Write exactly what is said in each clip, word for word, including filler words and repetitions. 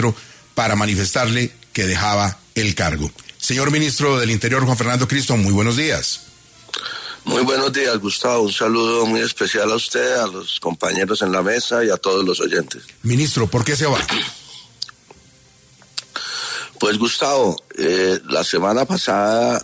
para manifestarle que dejaba el cargo. Señor Ministro del Interior, Juan Fernando Cristo, muy buenos días. Muy buenos días, Gustavo. Un saludo muy especial a usted, a los compañeros en la mesa y a todos los oyentes. Ministro, ¿por qué se va? Pues, Gustavo, eh, la semana pasada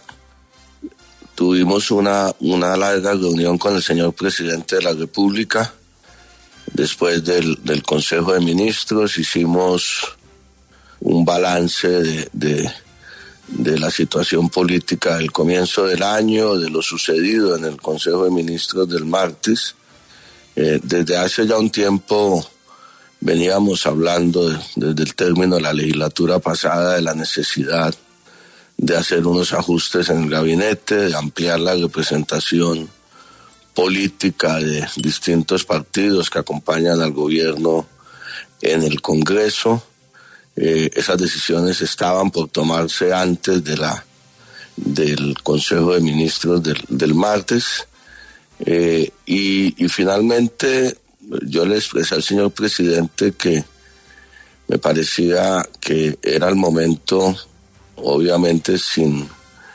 tuvimos una, una larga reunión con el señor presidente de la República. Después del, del Consejo de Ministros hicimos un balance de, de, de la situación política del comienzo del año, de lo sucedido en el Consejo de Ministros del martes. Eh, desde hace ya un tiempo veníamos hablando de, desde el término de la legislatura pasada de la necesidad de hacer unos ajustes en el gabinete, de ampliar la representación política de distintos partidos que acompañan al gobierno en el Congreso. Eh, esas decisiones estaban por tomarse antes de la del Consejo de Ministros del, del martes eh, y, y finalmente yo le expresé al señor presidente que me parecía que era el momento, obviamente sin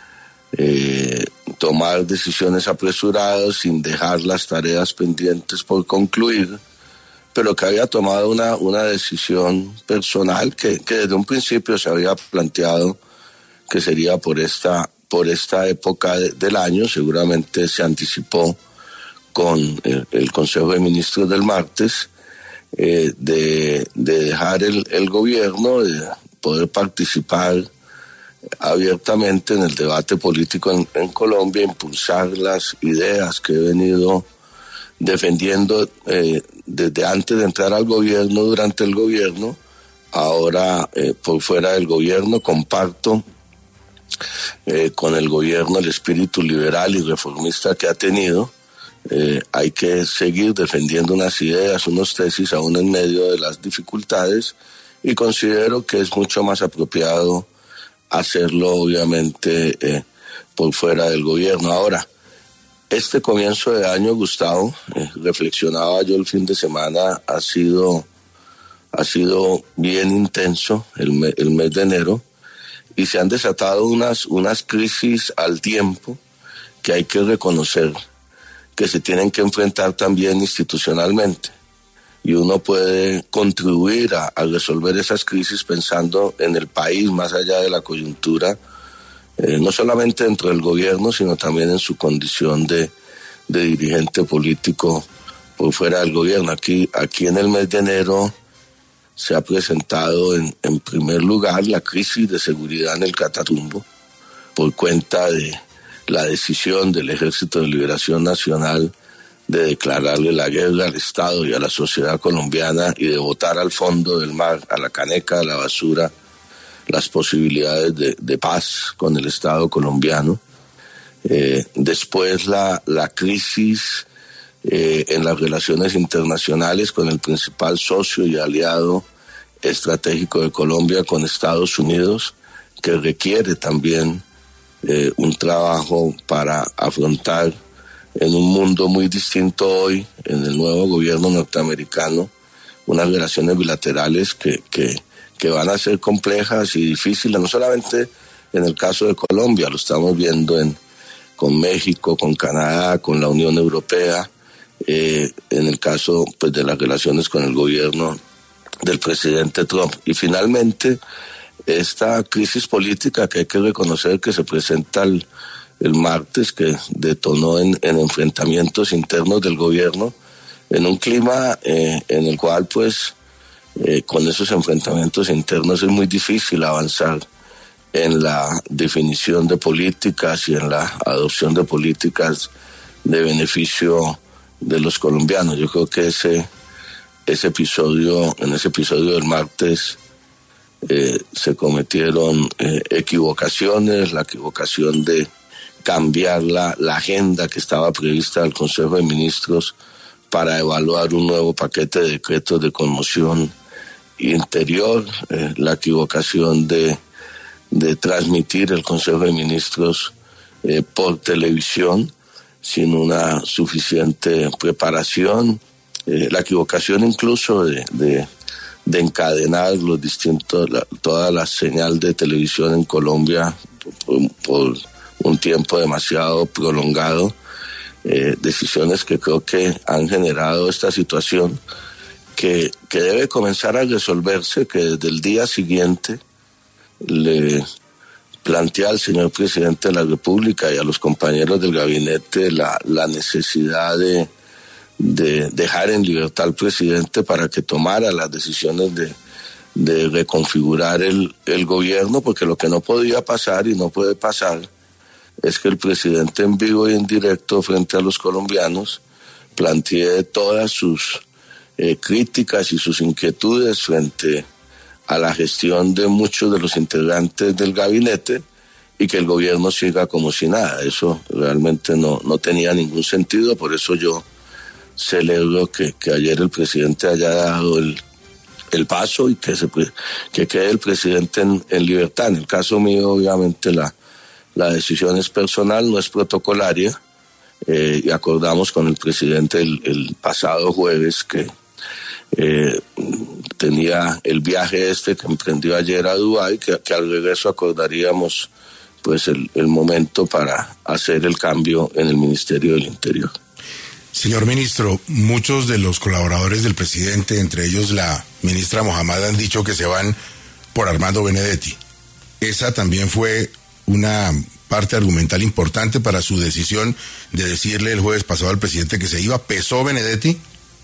eh, tomar decisiones apresuradas, sin dejar las tareas pendientes por concluir, pero que había tomado una, una decisión personal que, que desde un principio se había planteado que sería por esta, por esta época de, del año. Seguramente se anticipó con el, el Consejo de Ministros del martes, eh, de, de dejar el, el gobierno, de poder participar abiertamente en el debate político en, en Colombia, impulsar las ideas que he venido defendiendo eh, desde antes de entrar al gobierno, durante el gobierno, ahora eh, por fuera del gobierno. Comparto eh, con el gobierno el espíritu liberal y reformista que ha tenido. Eh, hay que seguir defendiendo unas ideas, unos tesis aún en medio de las dificultades, y considero que es mucho más apropiado hacerlo obviamente eh, por fuera del gobierno. Ahora, este comienzo de año, Gustavo, eh, reflexionaba yo el fin de semana, ha sido, ha sido bien intenso el, me, el mes de enero, y se han desatado unas, unas crisis al tiempo que hay que reconocer que se tienen que enfrentar también institucionalmente, y uno puede contribuir a, a resolver esas crisis pensando en el país más allá de la coyuntura, eh, no solamente dentro del gobierno, sino también en su condición de, de dirigente político por fuera del gobierno. Aquí, aquí en el mes de enero se ha presentado en, en primer lugar la crisis de seguridad en el Catatumbo por cuenta de la decisión del Ejército de Liberación Nacional de declararle la guerra al Estado y a la sociedad colombiana y de botar al fondo del mar, a la caneca de la basura, las posibilidades de, de paz con el Estado colombiano. Eh, después la, la crisis eh, en las relaciones internacionales con el principal socio y aliado estratégico de Colombia, con Estados Unidos, que requiere también Eh, un trabajo para afrontar en un mundo muy distinto hoy, en el nuevo gobierno norteamericano, unas relaciones bilaterales que, que, que van a ser complejas y difíciles, no solamente en el caso de Colombia, lo estamos viendo en, con México, con Canadá, con la Unión Europea, eh, en el caso pues, de las relaciones con el gobierno del presidente Trump. Y finalmente, esta crisis política que hay que reconocer que se presenta el, el martes, que detonó en, en enfrentamientos internos del gobierno, en un clima eh, en el cual pues eh, con esos enfrentamientos internos es muy difícil avanzar en la definición de políticas y en la adopción de políticas de beneficio de los colombianos. Yo creo que ese, ese episodio, en ese episodio del martes, Eh, se cometieron eh, equivocaciones, la equivocación de cambiar la, la agenda que estaba prevista del Consejo de Ministros para evaluar un nuevo paquete de decretos de conmoción interior, eh, la equivocación de, de transmitir el Consejo de Ministros eh, por televisión sin una suficiente preparación, eh, la equivocación incluso de, de de encadenar los distintos, la, toda la señal de televisión en Colombia por, por un tiempo demasiado prolongado, eh, decisiones que creo que han generado esta situación que, que debe comenzar a resolverse, que desde el día siguiente le plantea al señor presidente de la República y a los compañeros del gabinete la, la necesidad de, de dejar en libertad al presidente para que tomara las decisiones de, de reconfigurar el, el gobierno, porque lo que no podía pasar y no puede pasar es que el presidente en vivo y en directo frente a los colombianos plantee todas sus eh, críticas y sus inquietudes frente a la gestión de muchos de los integrantes del gabinete y que el gobierno siga como si nada. Eso realmente no, no tenía ningún sentido, por eso yo celebro que, que ayer el presidente haya dado el, el paso y que, se, que quede el presidente en, en libertad. En el caso mío, obviamente, la, la decisión es personal, no es protocolaria, eh, y acordamos con el presidente el, el pasado jueves que Eh, tenía el viaje este que emprendió ayer a Dubái, que, que al regreso acordaríamos pues el, el momento para hacer el cambio en el Ministerio del Interior. Señor ministro, muchos de los colaboradores del presidente, entre ellos la ministra Mohammad, han dicho que se van por Armando Benedetti. Esa también fue una parte argumental importante para su decisión de decirle el jueves pasado al presidente que se iba. ¿Pesó Benedetti?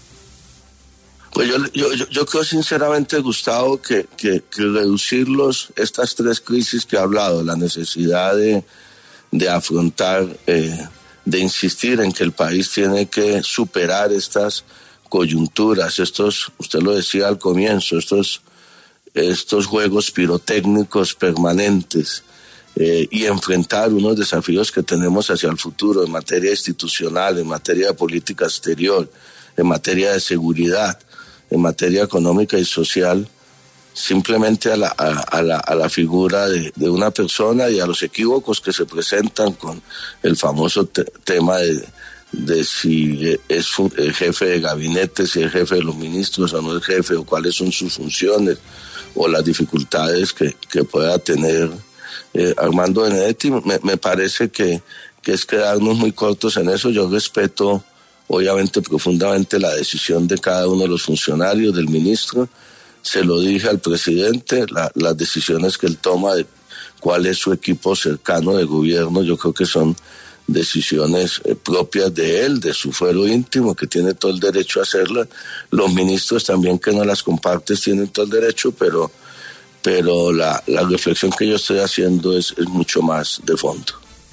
Pues yo, yo, yo creo sinceramente, Gustavo, que, que, que reducir los, estas tres crisis que he hablado, la necesidad de, de afrontar, eh, de insistir en que el país tiene que superar estas coyunturas, estos, usted lo decía al comienzo, estos, estos juegos pirotécnicos permanentes, eh, y enfrentar unos desafíos que tenemos hacia el futuro en materia institucional, en materia de política exterior, en materia de seguridad, en materia económica y social, simplemente a la, a, a la, a la figura de, de una persona y a los equívocos que se presentan con el famoso te, tema de, de si es el jefe de gabinete, si es jefe de los ministros o no es jefe, o cuáles son sus funciones, o las dificultades que, que pueda tener eh, Armando Benedetti. Me, me parece que, que es quedarnos muy cortos en eso. Yo respeto obviamente profundamente la decisión de cada uno de los funcionarios, del ministro. Se lo dije al presidente, la, las decisiones que él toma de cuál es su equipo cercano de gobierno, yo creo que son decisiones eh, propias de él, de su fuero íntimo, que tiene todo el derecho a hacerlas. Los ministros también, que no las comparten, tienen todo el derecho, pero, pero la, la reflexión que yo estoy haciendo es, es mucho más de fondo.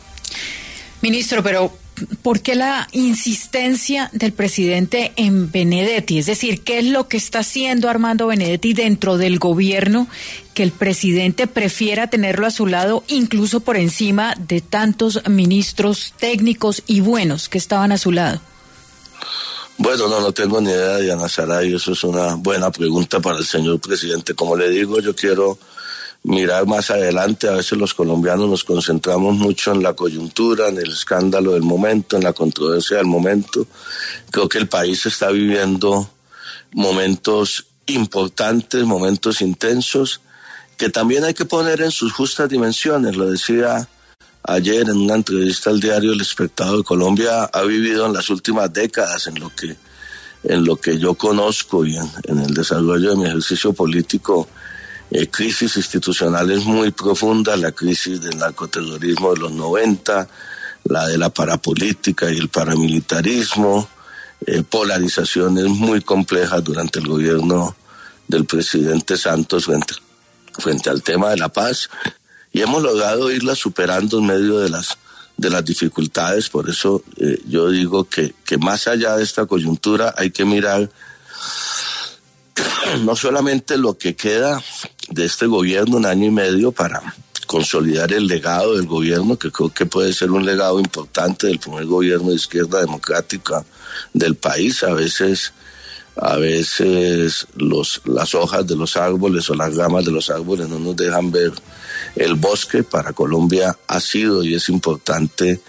Ministro, pero ¿por qué la insistencia del presidente en Benedetti? Es decir, ¿qué es lo que está haciendo Armando Benedetti dentro del gobierno que el presidente prefiera tenerlo a su lado, incluso por encima de tantos ministros técnicos y buenos que estaban a su lado? Bueno, no, no tengo ni idea, Diana Saray, eso es una buena pregunta para el señor presidente. Como le digo, yo quiero mirar más adelante. A veces los colombianos nos concentramos mucho en la coyuntura, en el escándalo del momento, en la controversia del momento. Creo que el país está viviendo momentos importantes, momentos intensos, que también hay que poner en sus justas dimensiones. Lo decía ayer en una entrevista al diario El Espectador. Colombia ha vivido en las últimas décadas, en lo que, en lo que yo conozco y en, en el desarrollo de mi ejercicio político, Eh, crisis institucionales muy profundas, la crisis del narcoterrorismo de los noventa, la de la parapolítica y el paramilitarismo, eh, polarizaciones muy complejas durante el gobierno del presidente Santos frente, frente al tema de la paz, y hemos logrado irla superando en medio de las, de las dificultades. Por eso eh, yo digo que, que más allá de esta coyuntura hay que mirar no solamente lo que queda de este gobierno, un año y medio, para consolidar el legado del gobierno, que creo que puede ser un legado importante del primer gobierno de izquierda democrática del país. A veces, a veces los, las hojas de los árboles o las ramas de los árboles no nos dejan ver el bosque. Para Colombia ha sido y es importante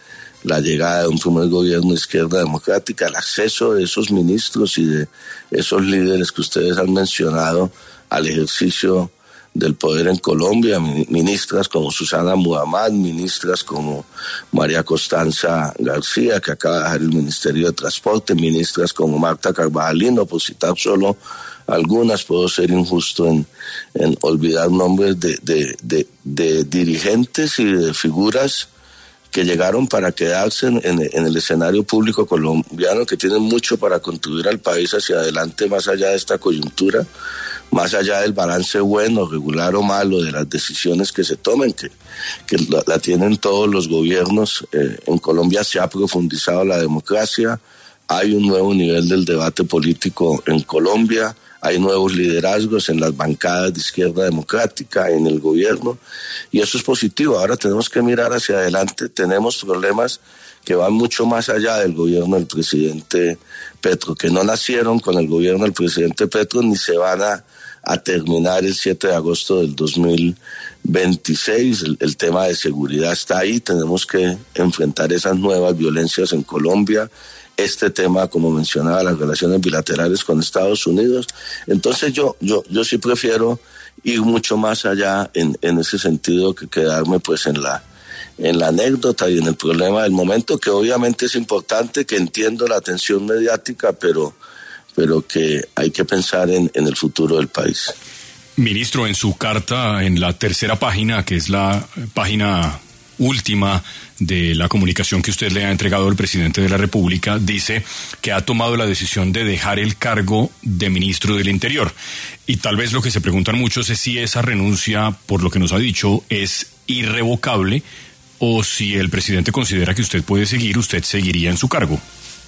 la llegada de un primer gobierno de izquierda democrática, el acceso de esos ministros y de esos líderes que ustedes han mencionado al ejercicio del poder en Colombia, ministras como Susana Muhammad, ministras como María Constanza García, que acaba de dejar el Ministerio de Transporte, ministras como Marta Carvajalino, por citar solo algunas. Puedo ser injusto en, en olvidar nombres de, de, de, de dirigentes y de figuras que llegaron para quedarse en, en, en el escenario público colombiano, que tienen mucho para contribuir al país hacia adelante, más allá de esta coyuntura, más allá del balance bueno, regular o malo de las decisiones que se tomen, que, que la, la tienen todos los gobiernos. Eh, en Colombia se ha profundizado la democracia, hay un nuevo nivel del debate político en Colombia, hay nuevos liderazgos en las bancadas de izquierda democrática, en el gobierno, y eso es positivo. Ahora tenemos que mirar hacia adelante. Tenemos problemas que van mucho más allá del gobierno del presidente Petro, que no nacieron con el gobierno del presidente Petro ni se van a, a terminar el siete de agosto del dos mil veintiséis. El, el tema de seguridad está ahí, tenemos que enfrentar esas nuevas violencias en Colombia. Este tema, como mencionaba, las relaciones bilaterales con Estados Unidos. Entonces yo yo yo sí prefiero ir mucho más allá en, en ese sentido que quedarme pues en la en la anécdota y en el problema del momento, que obviamente es importante, que entiendo la atención mediática, pero pero que hay que pensar en, en el futuro del país. Ministro, en su carta, en la tercera página, que es la página última de la comunicación que usted le ha entregado al presidente de la República, dice que ha tomado la decisión de dejar el cargo de ministro del Interior. Y tal vez lo que se preguntan muchos es si esa renuncia, por lo que nos ha dicho, es irrevocable, o si el presidente considera que usted puede seguir, usted seguiría en su cargo.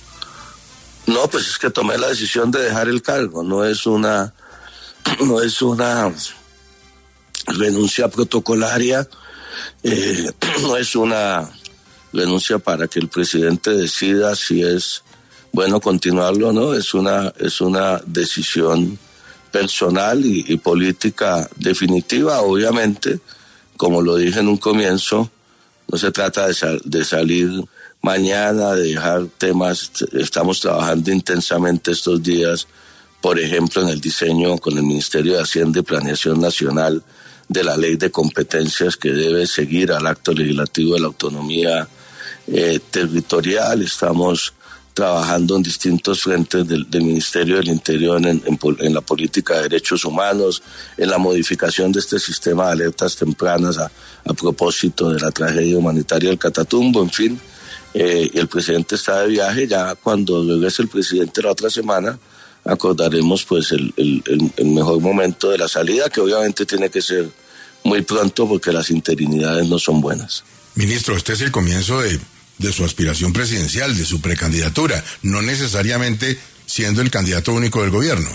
No, pues es que tomé la decisión de dejar el cargo, no es una, no es una renuncia protocolaria. Eh, no es una renuncia para que el presidente decida si es bueno continuarlo o no, es una, es una decisión personal y, y política definitiva. Obviamente, como lo dije en un comienzo, no se trata de, sal, de salir mañana, de dejar temas. Estamos trabajando intensamente estos días, por ejemplo, en el diseño con el Ministerio de Hacienda y Planeación Nacional de la ley de competencias que debe seguir al acto legislativo de la autonomía eh, territorial. Estamos trabajando en distintos frentes del, del Ministerio del Interior en, en, en la política de derechos humanos, en la modificación de este sistema de alertas tempranas a, a propósito de la tragedia humanitaria del Catatumbo, en fin. Eh, el presidente está de viaje. Ya cuando regrese el presidente la otra semana, acordaremos pues el, el, el mejor momento de la salida, que obviamente tiene que ser muy pronto porque las interinidades no son buenas. Ministro, este es el comienzo de, de su aspiración presidencial, de su precandidatura, no necesariamente siendo el candidato único del gobierno.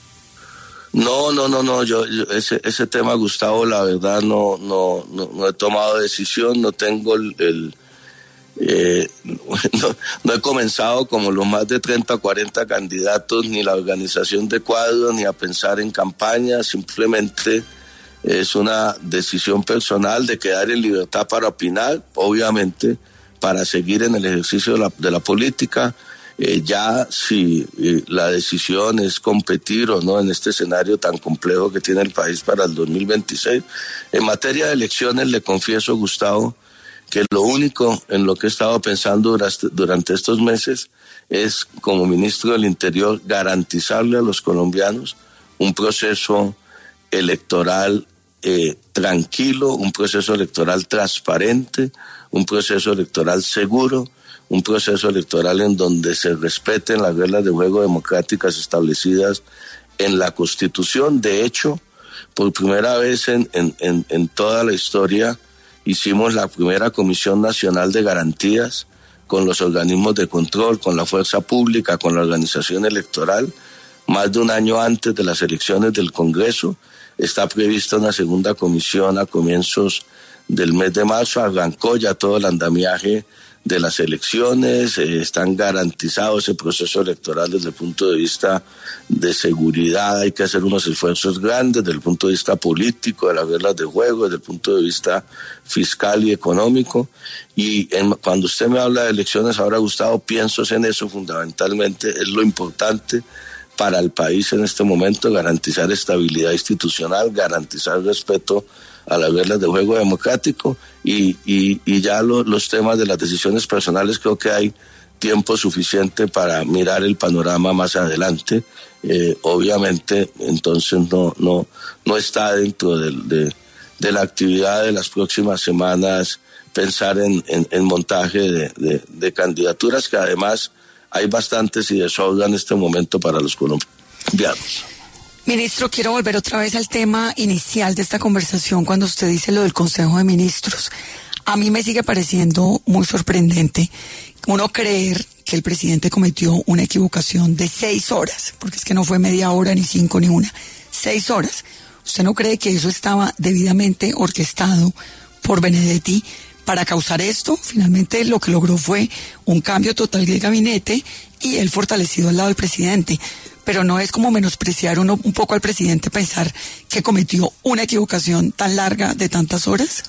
No, no, no, no, yo, yo ese, ese tema, Gustavo, la verdad no, no, no, no he tomado decisión, no tengo el... el Eh, no, no he comenzado como los más de treinta o cuarenta candidatos, ni la organización de cuadros, ni a pensar en campaña. Simplemente es una decisión personal de quedar en libertad para opinar, obviamente para seguir en el ejercicio de la, de la política. Eh, ya si eh, la decisión es competir o no en este escenario tan complejo que tiene el país para el dos mil veintiséis. En materia de elecciones, le confieso, Gustavo, que lo único en lo que he estado pensando durante, durante estos meses es, como ministro del Interior, garantizarle a los colombianos un proceso electoral eh, tranquilo, un proceso electoral transparente, un proceso electoral seguro, un proceso electoral en donde se respeten las reglas de juego democráticas establecidas en la Constitución. De hecho, por primera vez en, en, en, en toda la historia, hicimos la primera Comisión Nacional de Garantías con los organismos de control, con la fuerza pública, con la organización electoral. Más de un año antes de las elecciones del Congreso, está prevista una segunda comisión a comienzos del mes de marzo. Arrancó ya todo el andamiaje de las elecciones, eh, están garantizados ese proceso electoral desde el punto de vista de seguridad. Hay que hacer unos esfuerzos grandes desde el punto de vista político, de las reglas de juego, desde el punto de vista fiscal y económico. Y en, cuando usted me habla de elecciones ahora, Gustavo, pienso en eso fundamentalmente. Es lo importante para el país en este momento, garantizar estabilidad institucional, garantizar respeto a las reglas de juego democrático y, y, y ya lo, los temas de las decisiones personales, creo que hay tiempo suficiente para mirar el panorama más adelante. Eh, obviamente, entonces no, no, no está dentro de, de, de la actividad de las próximas semanas pensar en, en, en montaje de, de, de candidaturas, que además hay bastantes y de sobra en este momento para los colombianos. Ministro, quiero volver otra vez al tema inicial de esta conversación cuando usted dice lo del Consejo de Ministros. A mí me sigue pareciendo muy sorprendente uno creer que el presidente cometió una equivocación de seis horas, porque es que no fue media hora, ni cinco, ni una, seis horas. ¿Usted no cree que eso estaba debidamente orquestado por Benedetti para causar esto? Finalmente lo que logró fue un cambio total del gabinete y él fortalecido al lado del presidente. Pero no es como menospreciar uno un poco al presidente pensar que cometió una equivocación tan larga de tantas horas.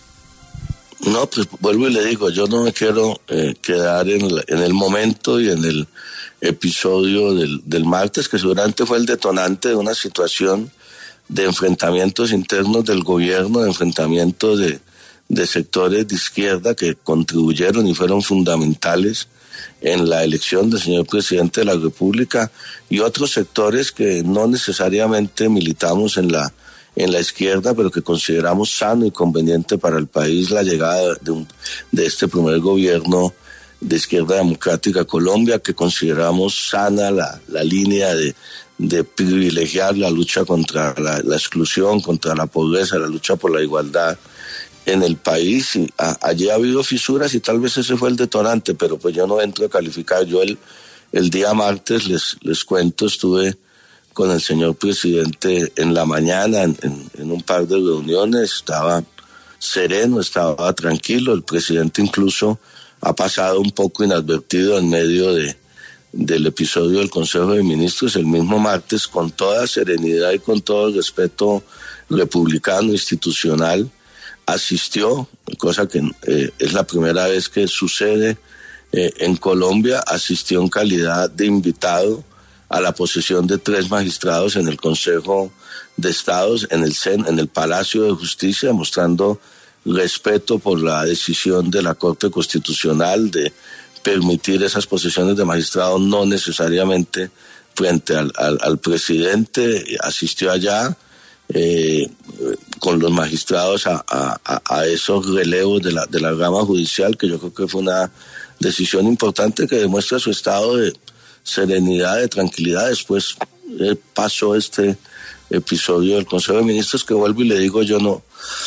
No, pues vuelvo y le digo, yo no me quiero eh, quedar en, la, en el momento y en el episodio del, del martes, que seguramente fue el detonante de una situación de enfrentamientos internos del gobierno, de enfrentamientos de, de sectores de izquierda que contribuyeron y fueron fundamentales en la elección del señor presidente de la República, y otros sectores que no necesariamente militamos en la en la izquierda, pero que consideramos sano y conveniente para el país la llegada de, un, de este primer gobierno de izquierda democrática a Colombia, que consideramos sana la, la línea de, de privilegiar la lucha contra la, la exclusión, contra la pobreza, la lucha por la igualdad en el país. Y a, allí ha habido fisuras y tal vez ese fue el detonante, pero pues yo no entro a calificar. Yo el, el día martes, les, les cuento, estuve con el señor presidente en la mañana en, en, en un par de reuniones, estaba sereno, estaba tranquilo. El presidente incluso ha pasado un poco inadvertido en medio de, del episodio del Consejo de Ministros. El mismo martes, con toda serenidad y con todo el respeto republicano institucional, asistió, cosa que eh, es la primera vez que sucede eh, en Colombia, asistió en calidad de invitado a la posesión de tres magistrados en el Consejo de Estados, en el C E N, en el Palacio de Justicia, mostrando respeto por la decisión de la Corte Constitucional de permitir esas posesiones de magistrados, no necesariamente frente al, al, al presidente. Asistió allá eh, con los magistrados a, a, a esos relevos de la, de la rama judicial, que yo creo que fue una decisión importante que demuestra su estado de serenidad, de tranquilidad. Después eh, pasó este episodio del Consejo de Ministros, que vuelvo y le digo, yo no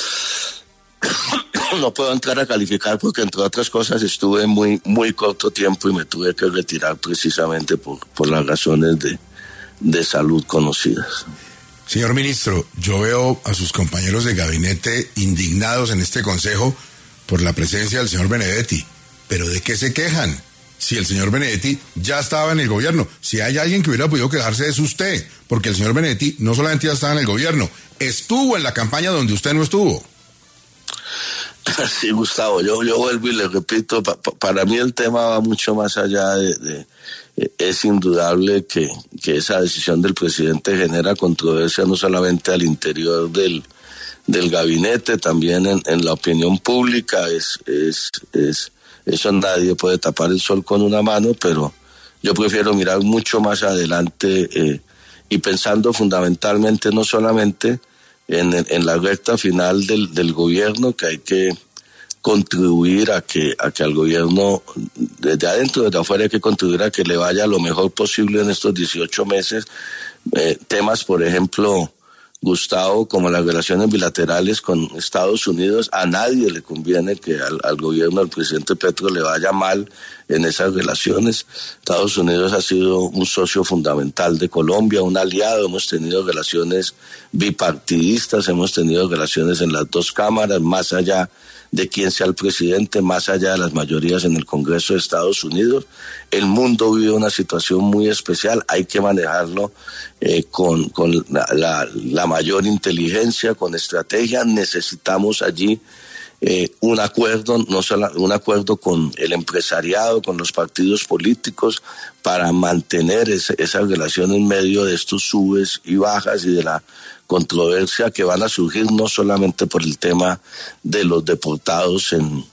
no puedo entrar a calificar porque, entre otras cosas, estuve muy muy corto tiempo y me tuve que retirar precisamente por, por las razones de, de salud conocidas. Señor ministro, yo veo a sus compañeros de gabinete indignados en este consejo por la presencia del señor Benedetti, pero ¿de qué se quejan? Si el señor Benedetti ya estaba en el gobierno, si hay alguien que hubiera podido quejarse es usted, porque el señor Benedetti no solamente ya estaba en el gobierno, estuvo en la campaña donde usted no estuvo. Sí, Gustavo, yo, yo vuelvo y le repito, pa, pa, para mí el tema va mucho más allá de... de es indudable que, que esa decisión del presidente genera controversia no solamente al interior del, del gabinete, también en, en la opinión pública. Es... es, es Eso nadie puede tapar el sol con una mano, pero yo prefiero mirar mucho más adelante eh, y pensando fundamentalmente no solamente en, en la recta final del, del gobierno, que hay que contribuir a que, a que al gobierno, desde adentro, desde afuera, hay que contribuir a que le vaya lo mejor posible en estos dieciocho meses. Eh, temas, por ejemplo, Gustavo, como las relaciones bilaterales con Estados Unidos, a nadie le conviene que al, al gobierno del presidente Petro le vaya mal en esas relaciones. Estados Unidos ha sido un socio fundamental de Colombia, un aliado, hemos tenido relaciones bipartidistas, hemos tenido relaciones en las dos cámaras, más allá de quién sea el presidente, más allá de las mayorías en el Congreso de Estados Unidos. El mundo vive una situación muy especial, hay que manejarlo eh, con, con la, la, la mayor inteligencia, con estrategia. Necesitamos allí eh, un acuerdo, no solo un acuerdo con el empresariado, con los partidos políticos, para mantener esa, esa relación en medio de estos subes y bajas y de la controversia que van a surgir no solamente por el tema de los deportados en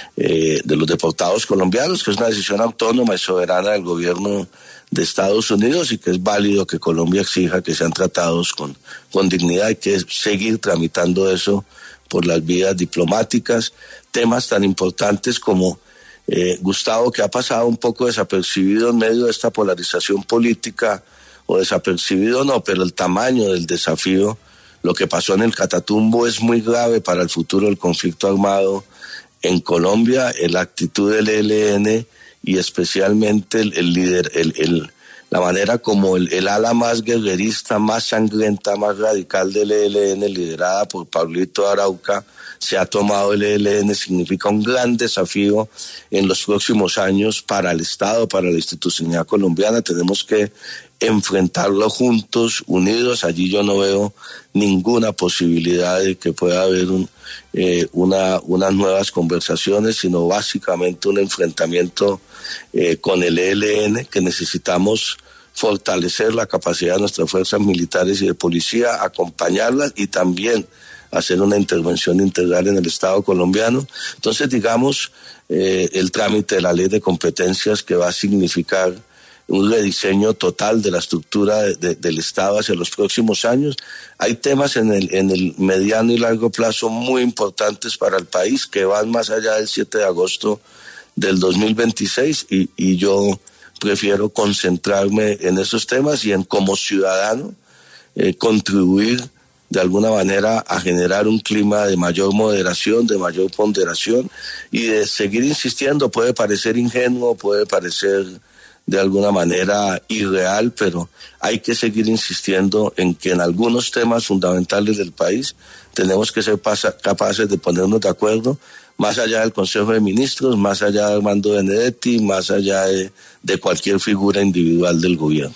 eh, de los deportados colombianos, que es una decisión autónoma y soberana del gobierno de Estados Unidos y que es válido que Colombia exija que sean tratados con, con dignidad. Hay que seguir tramitando eso por las vías diplomáticas. Temas tan importantes como eh, Gustavo, que ha pasado un poco desapercibido en medio de esta polarización política, o desapercibido no, pero el tamaño del desafío, lo que pasó en el Catatumbo es muy grave para el futuro del conflicto armado en Colombia. La actitud del E L N y especialmente el, el líder, el, el, la manera como el, el ala más guerrerista, más sangrienta, más radical del E L N, liderada por Pablito Arauca, se ha tomado el E L N, significa un gran desafío en los próximos años para el Estado, para la institucionalidad colombiana. Tenemos que enfrentarlo juntos, unidos. Allí yo no veo ninguna posibilidad de que pueda haber un, eh, una, unas nuevas conversaciones, sino básicamente un enfrentamiento eh, con el E L N, que necesitamos fortalecer la capacidad de nuestras fuerzas militares y de policía, acompañarlas y también hacer una intervención integral en el Estado colombiano. Entonces, digamos, eh, el trámite de la ley de competencias, que va a significar un rediseño total de la estructura de, de, del Estado hacia los próximos años. Hay temas en el, en el mediano y largo plazo muy importantes para el país que van más allá del siete de agosto del dos mil veintiséis y, y yo prefiero concentrarme en esos temas y en, como ciudadano, eh, contribuir de alguna manera a generar un clima de mayor moderación, de mayor ponderación y de seguir insistiendo. Puede parecer ingenuo, puede parecer de alguna manera irreal, pero hay que seguir insistiendo en que en algunos temas fundamentales del país tenemos que ser pasa, capaces de ponernos de acuerdo, más allá del Consejo de Ministros, más allá de Armando Benedetti, más allá de, de cualquier figura individual del gobierno.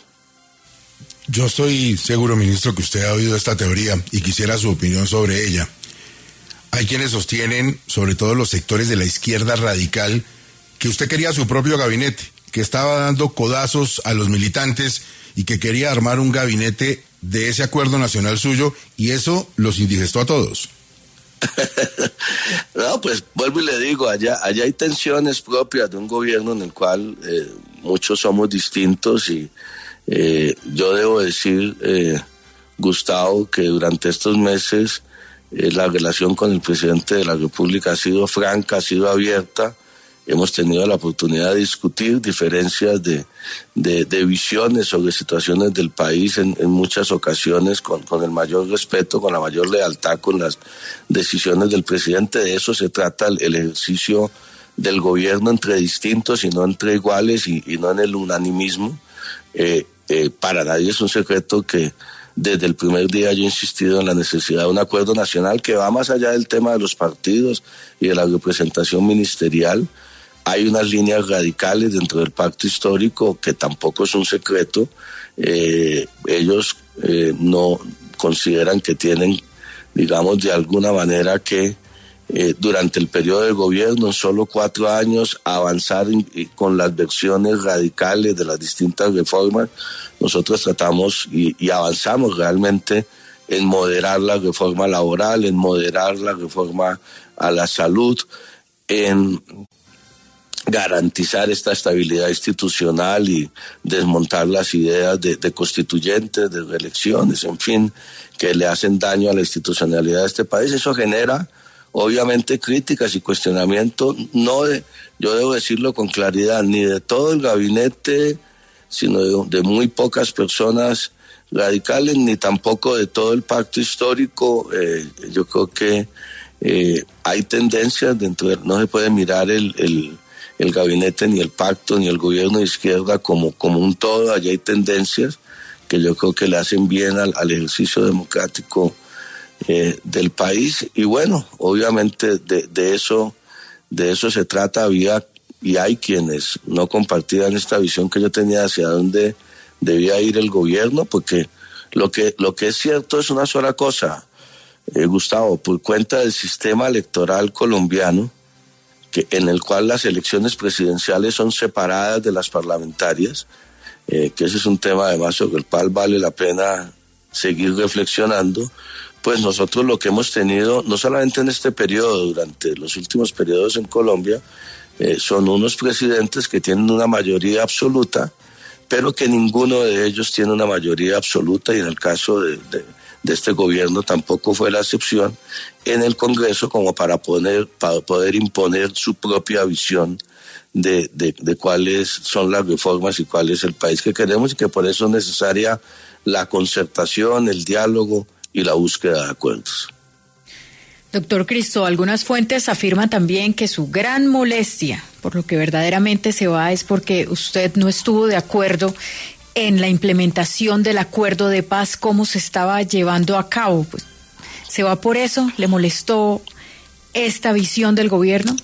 Yo estoy seguro, ministro, que usted ha oído esta teoría y quisiera su opinión sobre ella. Hay quienes sostienen, sobre todo los sectores de la izquierda radical, que usted quería su propio gabinete, que estaba dando codazos a los militantes y que quería armar un gabinete de ese acuerdo nacional suyo, y eso los indigestó a todos. No, pues vuelvo y le digo, allá, allá hay tensiones propias de un gobierno en el cual eh, muchos somos distintos y eh, yo debo decir, eh, Gustavo, que durante estos meses eh, la relación con el presidente de la República ha sido franca, ha sido abierta. Hemos tenido la oportunidad de discutir diferencias de, de, de visiones sobre situaciones del país en, en muchas ocasiones con, con el mayor respeto, con la mayor lealtad con las decisiones del presidente. De eso se trata el, el ejercicio del gobierno entre distintos y no entre iguales y, y no en el unanimismo. Eh, eh, para nadie es un secreto que desde el primer día yo he insistido en la necesidad de un acuerdo nacional que va más allá del tema de los partidos y de la representación ministerial. Hay unas líneas radicales dentro del pacto histórico que tampoco es un secreto. Eh, ellos eh, no consideran que tienen, digamos, de alguna manera que eh, durante el periodo de gobierno, en solo cuatro años, avanzar in, con las versiones radicales de las distintas reformas. Nosotros tratamos y, y avanzamos realmente en moderar la reforma laboral, en moderar la reforma a la salud, en garantizar esta estabilidad institucional y desmontar las ideas de, de constituyentes, de reelecciones, en fin, que le hacen daño a la institucionalidad de este país. Eso genera, obviamente, críticas y cuestionamientos, no de, yo debo decirlo con claridad, ni de todo el gabinete, sino de, de muy pocas personas radicales, ni tampoco de todo el pacto histórico. Eh, yo creo que eh, hay tendencias dentro de, no se puede mirar el, el el gabinete, ni el pacto, ni el gobierno de izquierda como, como un todo. Allí hay tendencias que yo creo que le hacen bien al, al ejercicio democrático eh, del país. Y bueno, obviamente de, de eso, de eso se trata. Había y hay quienes no compartían esta visión que yo tenía hacia dónde debía ir el gobierno, porque lo que, lo que es cierto es una sola cosa, eh, Gustavo, por cuenta del sistema electoral colombiano, que, en el cual las elecciones presidenciales son separadas de las parlamentarias, eh, que ese es un tema además sobre el cual vale la pena seguir reflexionando. Pues nosotros lo que hemos tenido, no solamente en este periodo, durante los últimos periodos en Colombia, eh, son unos presidentes que tienen una mayoría absoluta, pero que ninguno de ellos tiene una mayoría absoluta, y en el caso de, de, de este gobierno tampoco fue la excepción, en el Congreso, como para, poner, para poder imponer su propia visión de, de, de cuáles son las reformas y cuál es el país que queremos, y que por eso es necesaria la concertación, el diálogo y la búsqueda de acuerdos. Doctor Cristo, algunas fuentes afirman también que su gran molestia, por lo que verdaderamente se va, es porque usted no estuvo de acuerdo en la implementación del acuerdo de paz, cómo se estaba llevando a cabo. Pues, ¿se va por eso? ¿Le molestó esta visión del gobierno?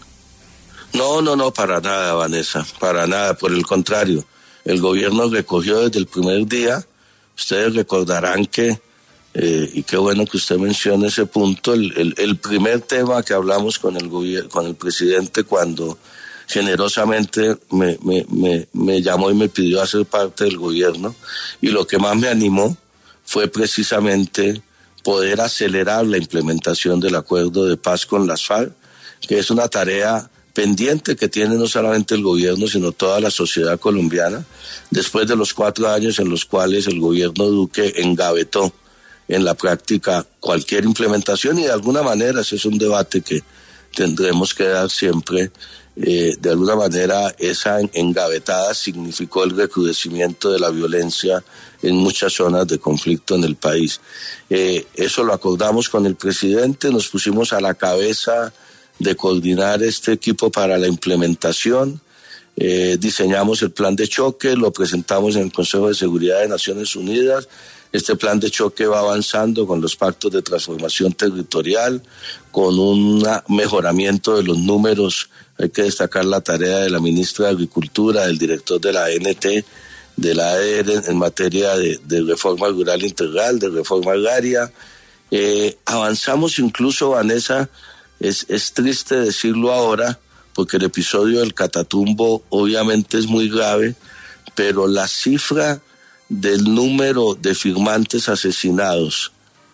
No, no, no, para nada, Vanessa, para nada. Por el contrario, el gobierno recogió desde el primer día. Ustedes recordarán que Eh, y qué bueno que usted mencione ese punto, el, el, el primer tema que hablamos con el gobierno, con el presidente, cuando generosamente me, me, me, me llamó y me pidió hacer parte del gobierno, y lo que más me animó fue precisamente poder acelerar la implementación del acuerdo de paz con las FARC, que es una tarea pendiente que tiene no solamente el gobierno, sino toda la sociedad colombiana, después de los cuatro años en los cuales el gobierno Duque engavetó en la práctica cualquier implementación, y de alguna manera ese es un debate que tendremos que dar siempre. Eh, de alguna manera esa engavetada significó el recrudecimiento de la violencia en muchas zonas de conflicto en el país. Eh, eso lo acordamos con el presidente, nos pusimos a la cabeza de coordinar este equipo para la implementación. Eh, diseñamos el plan de choque, lo presentamos en el Consejo de Seguridad de Naciones Unidas. Este plan de choque va avanzando con los pactos de transformación territorial, con un mejoramiento de los números. Hay que destacar la tarea de la ministra de Agricultura, del director de la A N T, de la A D R en materia de, de reforma rural integral, de reforma agraria. Eh, avanzamos incluso, Vanessa, es, es triste decirlo ahora, porque el episodio del Catatumbo obviamente es muy grave, pero la cifra del número de firmantes asesinados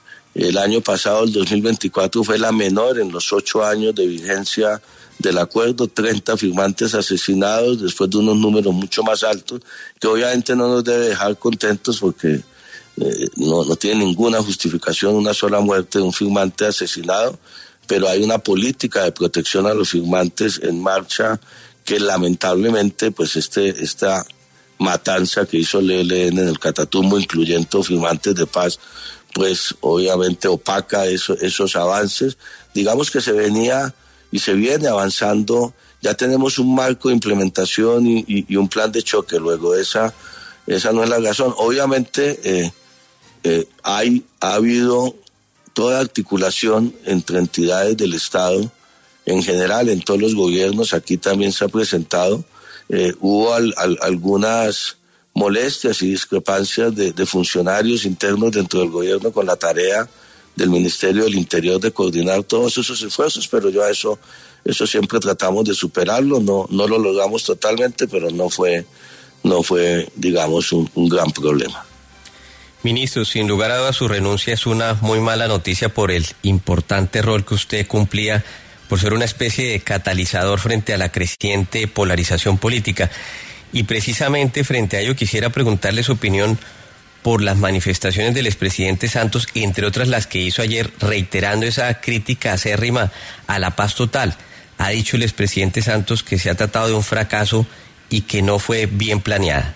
el año pasado, el dos mil veinticuatro, fue la menor en los ocho años de vigencia del acuerdo, treinta firmantes asesinados, después de unos números mucho más altos, que obviamente no nos debe dejar contentos, porque eh, no, no tiene ninguna justificación una sola muerte de un firmante asesinado, pero hay una política de protección a los firmantes en marcha que lamentablemente pues este esta matanza que hizo el E L N en el Catatumbo, incluyendo firmantes de paz, pues obviamente opaca eso, esos avances. Digamos que se venía y se viene avanzando, ya tenemos un marco de implementación y, y, y un plan de choque. Luego esa, esa no es la razón. Obviamente eh, eh, hay, ha habido toda articulación entre entidades del Estado, en general, en todos los gobiernos. Aquí también se ha presentado. Eh, hubo al, al, algunas molestias y discrepancias de, de funcionarios internos dentro del gobierno con la tarea del Ministerio del Interior de coordinar todos esos esfuerzos, pero yo a eso, eso siempre tratamos de superarlo. No, no lo logramos totalmente, pero no fue, no fue, digamos, un, un gran problema. Ministro, sin lugar a dudas su renuncia es una muy mala noticia por el importante rol que usted cumplía, por ser una especie de catalizador frente a la creciente polarización política. Y precisamente frente a ello quisiera preguntarle su opinión por las manifestaciones del expresidente Santos, entre otras las que hizo ayer, reiterando esa crítica acérrima a la paz total. Ha dicho el expresidente Santos que se ha tratado de un fracaso y que no fue bien planeada.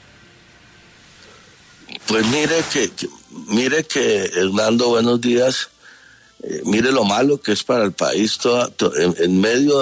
Pues mire que, que mire que Hernando, buenos días. Eh, mire lo malo que es para el país, toda, to, en, en medio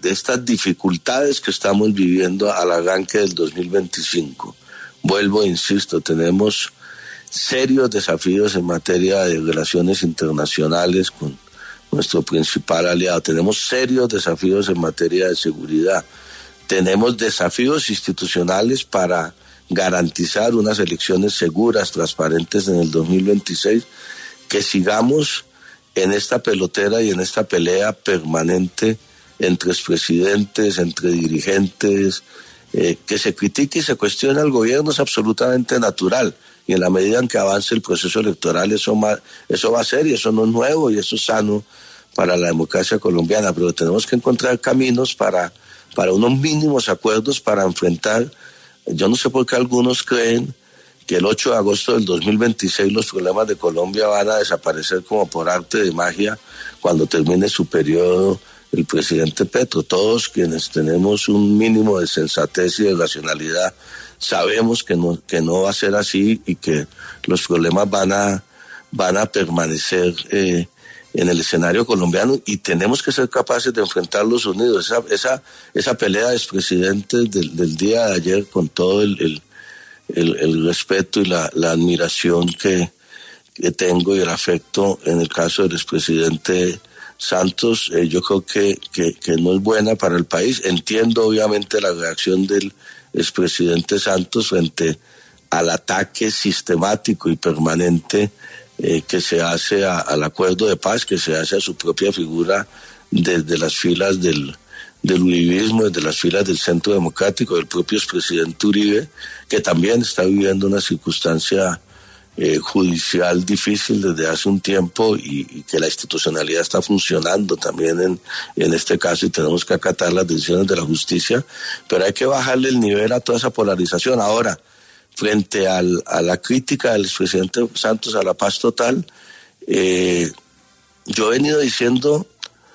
de estas dificultades que estamos viviendo al arranque del dos mil veinticinco. Vuelvo, insisto, tenemos serios desafíos en materia de relaciones internacionales con nuestro principal aliado. Tenemos serios desafíos en materia de seguridad. Tenemos desafíos institucionales para garantizar unas elecciones seguras, transparentes en el dos mil veintiséis, que sigamos en esta pelotera y en esta pelea permanente entre expresidentes, entre dirigentes, eh, que se critique y se cuestione al gobierno es absolutamente natural, y en la medida en que avance el proceso electoral eso, ma, eso va a ser, y eso no es nuevo, y eso es sano para la democracia colombiana, pero tenemos que encontrar caminos para, para unos mínimos acuerdos para enfrentar. Yo no sé por qué algunos creen que el ocho de agosto del dos mil veintiséis los problemas de Colombia van a desaparecer como por arte de magia cuando termine su periodo el presidente Petro. Todos quienes tenemos un mínimo de sensatez y de racionalidad sabemos que no, que no va a ser así, y que los problemas van a, van a permanecer eh, en el escenario colombiano, y tenemos que ser capaces de enfrentarlos unidos. Esa, esa, esa pelea de expresidentes del, del día de ayer, con todo el, el, el, el respeto y la, la admiración que, que tengo y el afecto en el caso del expresidente Santos, eh, yo creo que, que, que no es buena para el país. Entiendo obviamente la reacción del expresidente Santos frente al ataque sistemático y permanente eh, que se hace a, al acuerdo de paz, que se hace a su propia figura desde las filas del, del uribismo, desde las filas del Centro Democrático, del propio expresidente Uribe, que también está viviendo una circunstancia Eh, judicial difícil desde hace un tiempo, y, y que la institucionalidad está funcionando también en, en este caso, y tenemos que acatar las decisiones de la justicia, pero hay que bajarle el nivel a toda esa polarización. Ahora, frente al, a la crítica del expresidente Santos a la paz total, eh, yo he venido diciendo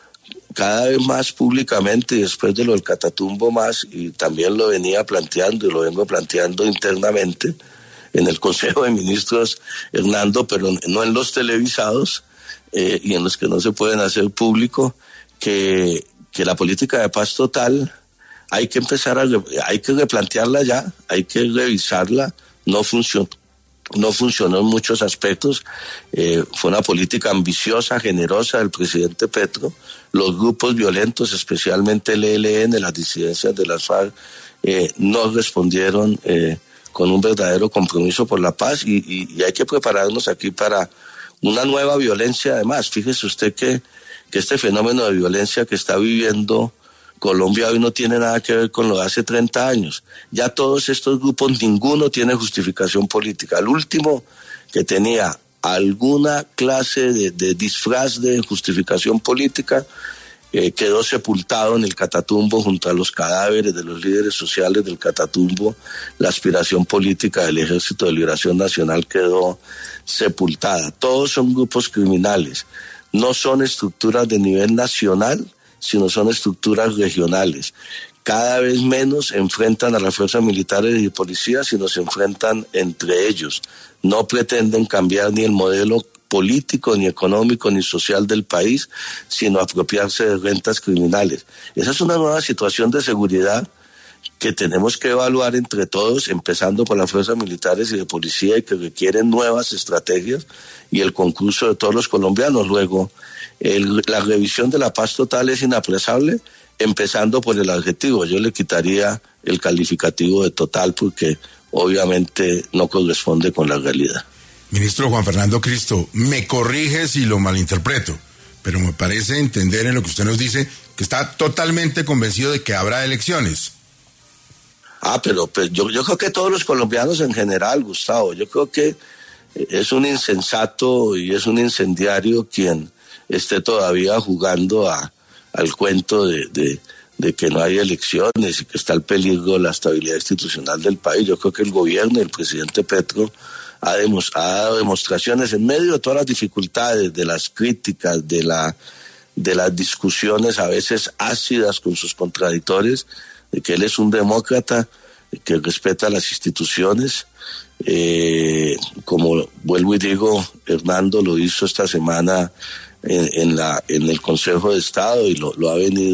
cada vez más públicamente, y después de lo del Catatumbo más, y también lo venía planteando y lo vengo planteando internamente en el Consejo de Ministros, Hernando, pero no en los televisados eh, y en los que no se pueden hacer público, que, que la política de paz total hay que empezar a, hay que replantearla ya, hay que revisarla. No funcionó, no funcionó en muchos aspectos. Eh, fue una política ambiciosa, generosa del presidente Petro. Los grupos violentos, especialmente el E L N, las disidencias de las FARC, eh, no respondieron eh, con un verdadero compromiso por la paz, y, y, y hay que prepararnos aquí para una nueva violencia. Además, fíjese usted que, que este fenómeno de violencia que está viviendo Colombia hoy no tiene nada que ver con lo de hace treinta años. Ya todos estos grupos, ninguno tiene justificación política. El último que tenía alguna clase de, de disfraz de justificación política Eh, quedó sepultado en el Catatumbo junto a los cadáveres de los líderes sociales del Catatumbo. La aspiración política del Ejército de Liberación Nacional quedó sepultada. Todos son grupos criminales. No son estructuras de nivel nacional, sino son estructuras regionales. Cada vez menos enfrentan a las fuerzas militares y policías, sino se enfrentan entre ellos. No pretenden cambiar ni el modelo político, ni económico, ni social del país, sino apropiarse de rentas criminales. Esa es una nueva situación de seguridad que tenemos que evaluar entre todos, empezando por las fuerzas militares y de policía, y que requieren nuevas estrategias y el concurso de todos los colombianos. Luego, el, la revisión de la paz total es inaplazable, empezando por el adjetivo. Yo le quitaría el calificativo de total, porque obviamente no corresponde con la realidad. Ministro Juan Fernando Cristo, me corrige si lo malinterpreto, pero me parece entender en lo que usted nos dice que está totalmente convencido de que habrá elecciones. Ah, pero, pero yo, yo creo que todos los colombianos en general, Gustavo, yo creo que es un insensato y es un incendiario quien esté todavía jugando a, al cuento de, de, de que no hay elecciones y que está el peligro de la estabilidad institucional del país. Yo creo que el gobierno y el presidente Petro Ha, demos, ha dado demostraciones en medio de todas las dificultades, de las críticas, de, la, de las discusiones a veces ácidas con sus contradictores, de que él es un demócrata, que respeta las instituciones. Eh, como vuelvo y digo, Hernando lo hizo esta semana en, en, la, en el Consejo de Estado, y lo, lo ha venido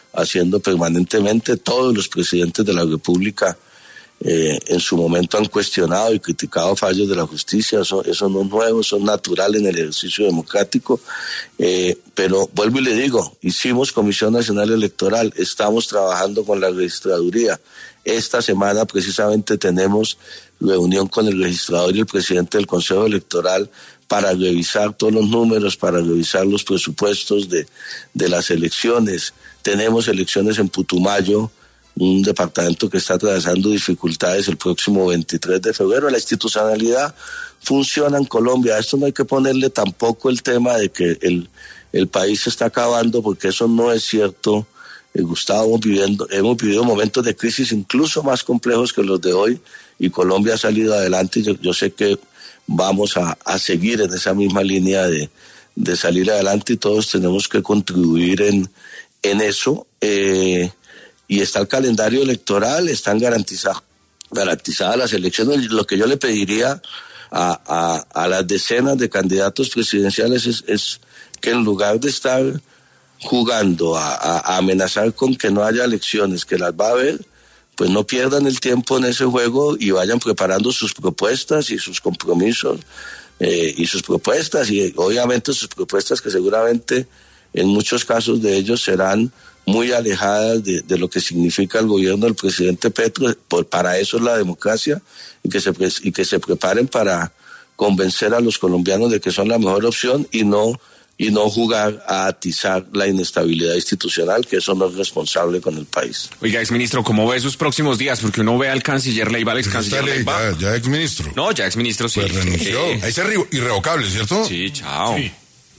haciendo permanentemente. Todos los presidentes de la República eh, en su momento han cuestionado y criticado fallos de la justicia. Eso, eso no es nuevo, eso es natural en el ejercicio democrático. Eh, pero vuelvo y le digo, hicimos Comisión Nacional Electoral, estamos trabajando con la registraduría. Esta semana precisamente tenemos reunión con el registrador y el presidente del Consejo Electoral para revisar todos los números, para revisar los presupuestos de, de las elecciones. Tenemos elecciones en Putumayo, un departamento que está atravesando dificultades el próximo veintitrés de febrero. La institucionalidad funciona en Colombia. A esto no hay que ponerle tampoco el tema de que el, el país se está acabando, porque eso no es cierto. Eh, Gustavo, hemos, viviendo, hemos vivido momentos de crisis incluso más complejos que los de hoy, y Colombia ha salido adelante. Yo, yo sé que vamos a, a seguir en esa misma línea de, de salir adelante, y todos tenemos que contribuir en, en eso. Eh, y está el calendario electoral, están garantizadas garantizadas las elecciones. Lo que yo le pediría a, a, a las decenas de candidatos presidenciales es, es que en lugar de estar jugando a, a, a amenazar con que no haya elecciones, que las va a haber, pues no pierdan el tiempo en ese juego y vayan preparando sus propuestas y sus compromisos eh, y sus propuestas, y obviamente sus propuestas que seguramente en muchos casos de ellos serán muy alejadas de, de lo que significa el gobierno del presidente Petro. Por, para eso es la democracia, y que se y que se preparen para convencer a los colombianos de que son la mejor opción, y no y no jugar a atizar la inestabilidad institucional, que eso no es responsable con el país. Oiga, exministro, ¿cómo ve sus próximos días? Porque uno ve al canciller Leiva, al ex canciller Leiva. Ya, ya exministro. No, ya exministro, sí. Pues renunció. Eh, Es irrevocable, ¿cierto? Sí, chao. Sí.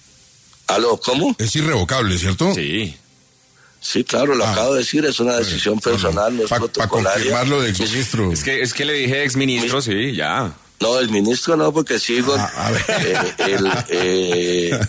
¿Aló, cómo? Es irrevocable, ¿cierto? Sí. Sí, claro, lo Ah, acabo de decir, es una decisión pues, personal, no es Para protocolaria. confirmarlo de exministro. Es que, es que le dije exministro, sí, ya. No, el ministro no, porque sigo Ah, a ver. eh, el, eh,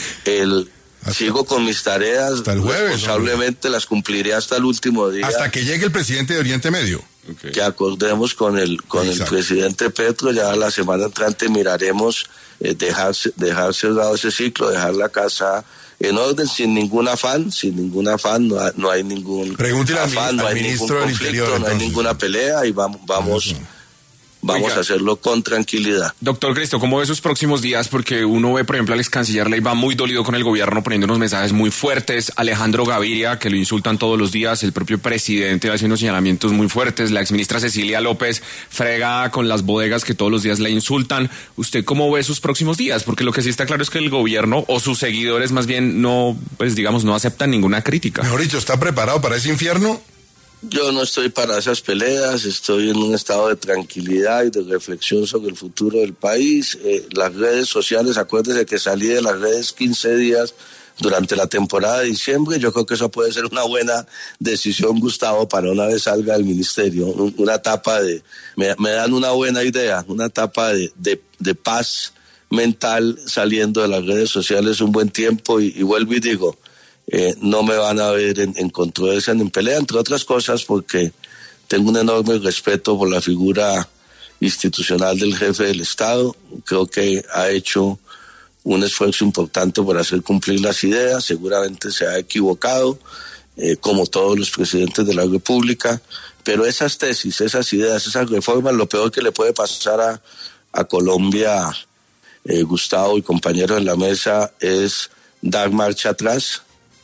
el Hasta- sigo con mis tareas, hasta el jueves, responsablemente las cumpliré hasta el último día. Hasta que llegue el presidente de Oriente Medio. Okay. Que acordemos con el con Exacto. el presidente Petro. Ya la semana entrante miraremos eh, dejar, dejar cerrado ese ciclo, dejar la casa en orden, sin ningún afán, sin ningún afán, no hay, no hay ningún Pregúntele al afán, mini- no al hay ningún ministro del conflicto, Interior, no hay entonces. ninguna pelea, y vamos, vamos, Eso. vamos Oiga. a hacerlo con tranquilidad. Doctor Cristo, ¿cómo ve sus próximos días? Porque uno ve, por ejemplo, al ex canciller Leiva muy dolido con el gobierno, poniendo unos mensajes muy fuertes. Alejandro Gaviria, que lo insultan todos los días. El propio presidente haciendo señalamientos muy fuertes. La exministra Cecilia López frega con las bodegas que todos los días le insultan. ¿Usted cómo ve sus próximos días? Porque lo que sí está claro es que el gobierno, o sus seguidores más bien, no, pues digamos, no aceptan ninguna crítica. Mejor dicho, ¿está preparado para ese infierno? Yo no estoy para esas peleas, estoy en un estado de tranquilidad y de reflexión sobre el futuro del país. Eh, las redes sociales, acuérdese que salí de las redes quince días durante la temporada de diciembre. Yo creo que eso puede ser una buena decisión, Gustavo, para una vez salga del ministerio. Un, una etapa de, me, me dan una buena idea, una etapa de, de, de paz mental saliendo de las redes sociales un buen tiempo, y, y vuelvo y digo, Eh, no me van a ver en, en controversia ni en pelea, entre otras cosas porque tengo un enorme respeto por la figura institucional del jefe del Estado. Creo que ha hecho un esfuerzo importante por hacer cumplir las ideas. Seguramente se ha equivocado, eh, como todos los presidentes de la República, pero esas tesis, esas ideas, esas reformas, lo peor que le puede pasar a, a Colombia, eh, Gustavo y compañeros en la mesa, es dar marcha atrás,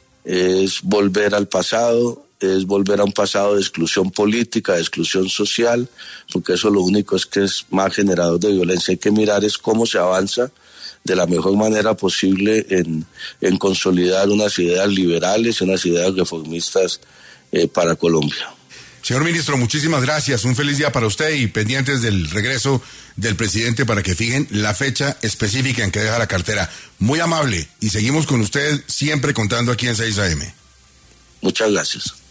es volver al pasado, es volver a un pasado de exclusión política, de exclusión social, porque eso lo único es que es más generador de violencia. Hay que mirar es cómo se avanza de la mejor manera posible en, en consolidar unas ideas liberales, unas ideas reformistas eh, para Colombia. Señor ministro, muchísimas gracias. Un feliz día para usted, y pendientes del regreso del presidente para que fijen la fecha específica en que deja la cartera. Muy amable, y seguimos con usted siempre contando aquí en seis A M. Muchas gracias.